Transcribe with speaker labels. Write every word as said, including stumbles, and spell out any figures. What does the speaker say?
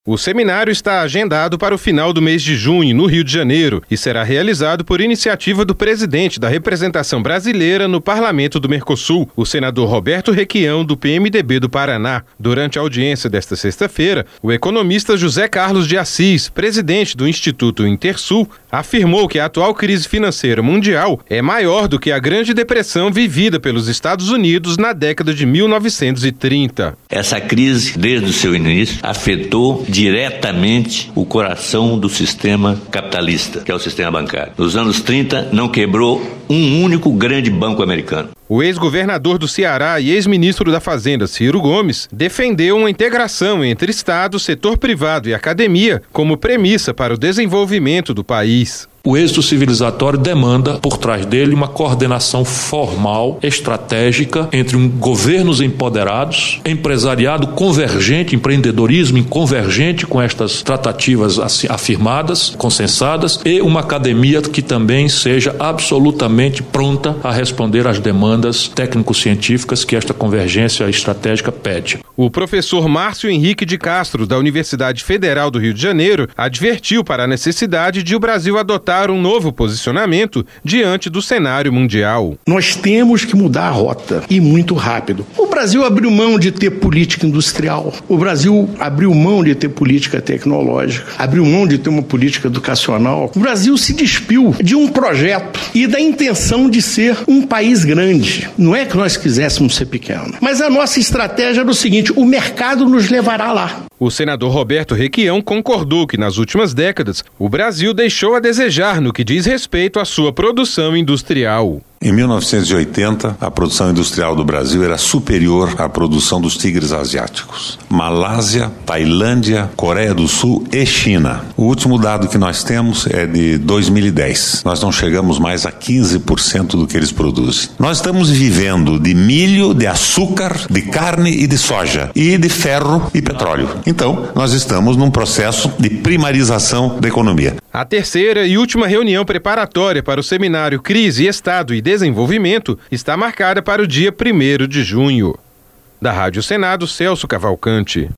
Speaker 1: O seminário está agendado para o final do mês de junho, no Rio de Janeiro, e será realizado por iniciativa do presidente da representação brasileira no Parlamento do Mercosul, o senador Roberto Requião, do P M D B do Paraná. Durante a audiência desta sexta-feira, o economista José Carlos de Assis, presidente do Instituto Intersul, afirmou que a atual crise financeira mundial é maior do que a Grande Depressão vivida pelos Estados Unidos na década de mil novecentos e trinta.
Speaker 2: Essa crise, desde o seu início, afetou diretamente o coração do sistema capitalista, que é o sistema bancário. Nos anos trinta, não quebrou um único grande banco americano.
Speaker 1: O ex-governador do Ceará e ex-ministro da Fazenda, Ciro Gomes, defendeu uma integração entre Estado, setor privado e academia como premissa para o desenvolvimento do país.
Speaker 3: O êxito civilizatório demanda, por trás dele, uma coordenação formal, estratégica, entre um governos empoderados, empresariado convergente, empreendedorismo convergente com estas tratativas afirmadas, consensadas, e uma academia que também seja absolutamente pronta a responder às demandas técnico-científicas que esta convergência estratégica pede.
Speaker 1: O professor Márcio Henrique de Castro, da Universidade Federal do Rio de Janeiro, advertiu para a necessidade de o Brasil adotar um novo posicionamento diante do cenário mundial.
Speaker 4: Nós temos que mudar a rota, e muito rápido. O Brasil abriu mão de ter política industrial, o Brasil abriu mão de ter política tecnológica, abriu mão de ter uma política educacional. O Brasil se despiu de um projeto e da intenção de ser um país grande. Não é que nós quiséssemos ser pequeno, mas a nossa estratégia era o seguinte: o mercado nos levará lá.
Speaker 1: O senador Roberto Requião concordou que, nas últimas décadas, o Brasil deixou a desejar no que diz respeito à sua produção industrial.
Speaker 5: Em mil novecentos e oitenta, a produção industrial do Brasil era superior à produção dos tigres asiáticos. Malásia, Tailândia, Coreia do Sul e China. O último dado que nós temos é de dois mil e dez. Nós não chegamos mais a quinze por cento do que eles produzem. Nós estamos vivendo de milho, de açúcar, de carne e de soja, e de ferro e petróleo. Então, nós estamos num processo de primarização da economia.
Speaker 1: A terceira e última reunião preparatória para o seminário Crise, Estado e Desenvolvimento está marcada para o dia primeiro de junho. Da Rádio Senado, Celso Cavalcante.